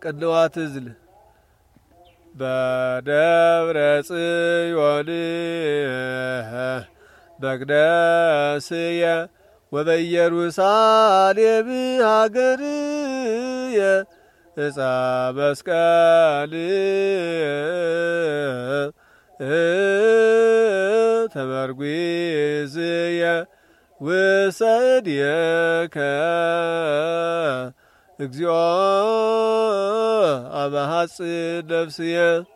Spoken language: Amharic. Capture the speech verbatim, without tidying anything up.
ቅንዋት እዝል በደብረ ጽዮን በቅደስየ ወበኢየሩሳሌም ሀገርየ ዕፀ መስቀል ተመርጒዝየ ውሰድየከ እግዚኦ አበ ሐጽን ነፍስየ